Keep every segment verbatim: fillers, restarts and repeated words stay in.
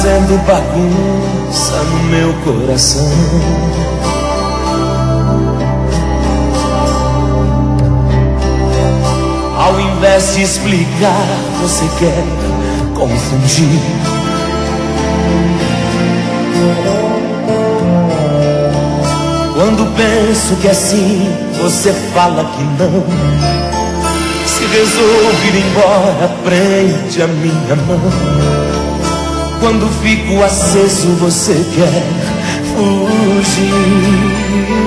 fazendo bagunça no meu coração. Ao invés de explicar, você quer confundir. Quando penso que assim, você fala que não. Se resolve ir embora, prende a minha mão. Quando fico aceso, você quer fugir.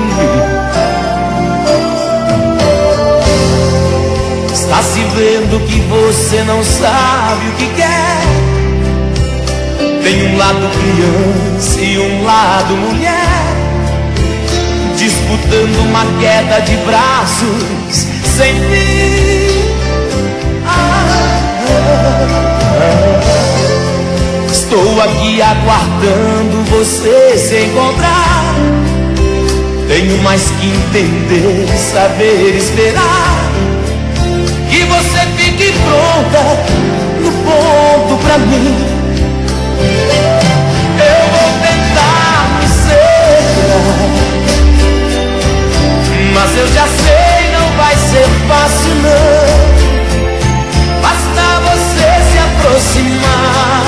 Está se vendo que você não sabe o que quer. Tem um lado criança e um lado mulher, disputando uma queda de braços sem fim. Ah, ah, ah. Estou aqui aguardando você se encontrar. Tenho mais que entender, saber esperar. Que você fique pronta no ponto pra mim. Eu vou tentar me segurar, mas eu já sei, não vai ser fácil não. Basta você se aproximar.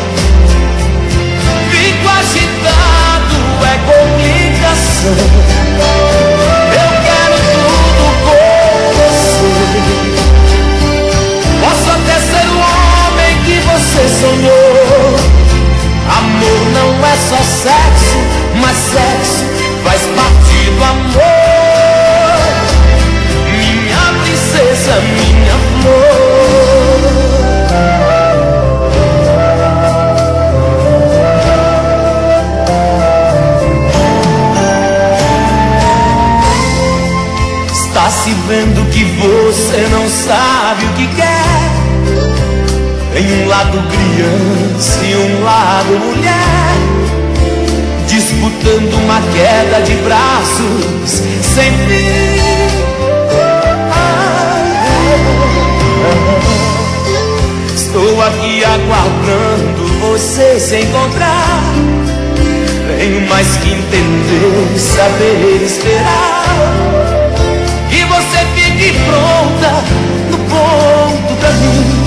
Fico agitado, é complicação. Eu quero tudo com você. Posso até ser o homem que você sonhou. Amor não é só sexo, mas sexo faz parte do amor. Minha princesa, minha flor. Está se vendo que você não sabe o que quer. Tem um lado criança e um lado mulher, disputando uma queda de braços sem fim. Ah, estou aqui aguardando você se encontrar. Tenho mais que entender, saber esperar. Que você fique pronta no ponto pra mim.